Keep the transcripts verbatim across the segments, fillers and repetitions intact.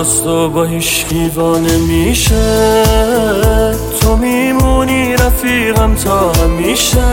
جز تو با هیچکی نمیشه، تو میمونی رفیقم تا همیشه.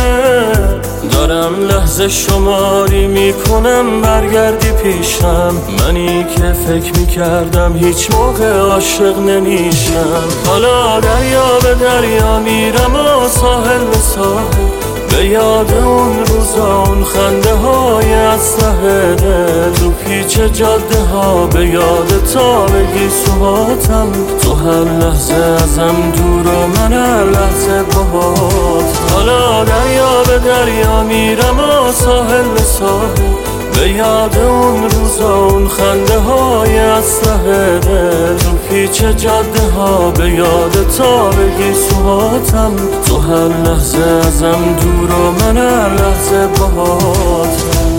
دارم لحظه شماری میکنم برگردی پیشم، منی که فکر میکردم هیچ موقع عاشق نمیشم. حالا دریا به دریا میرم و ساحل به ساحل، به یاد اون روزا اون خنده های اسلحه دل، تو پیچ جاده ها به یاد تارگی سوهاتم. تو هر لحظه ازم دور و من هر لحظه باهات. حالا دریا به دریا میرم و ساحل به ساحل، به یاد اون روزا اون خنده های اسلحه دل، تو پیچ جاده ها به یاد تارگی سوهاتم. تو هر لحظه ازم دور و من هر لحظه باهاتم.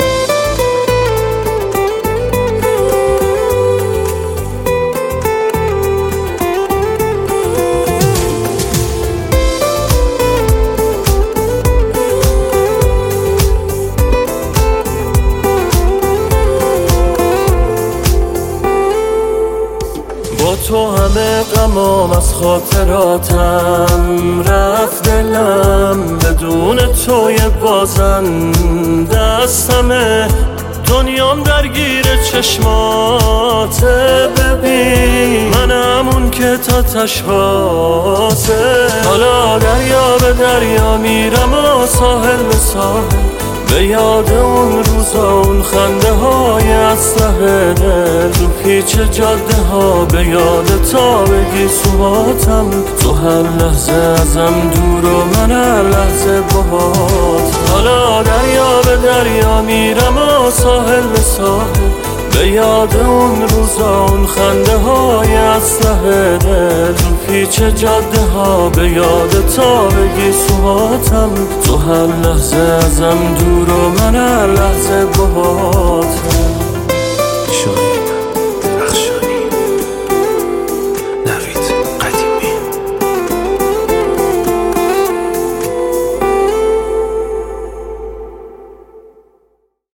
با تو همه غمام از خاطراتم رفت دلم، بدون توی بازن دستمه، دنیام درگیر چشماته. ببین منم اون که تا تشواسه. حالا دریا به دریا میرم و ساحل به ساحل، به یاد اون روزا اون خنده های اسلحه دل، تو پیچ جاده ها به یاد تارگی سوهاتم. تو هر لحظه ازم دور و من هر لحظه باهات. حالا دریا به دریا میرم و ساحل به ساحل، به یاد اون روزا اون خنده های اسلحه دل، تو پیچ جاده ها به یاد تارگی سوهاتم. تو هر لحظه ازم دور و من هر لحظه باهاتم.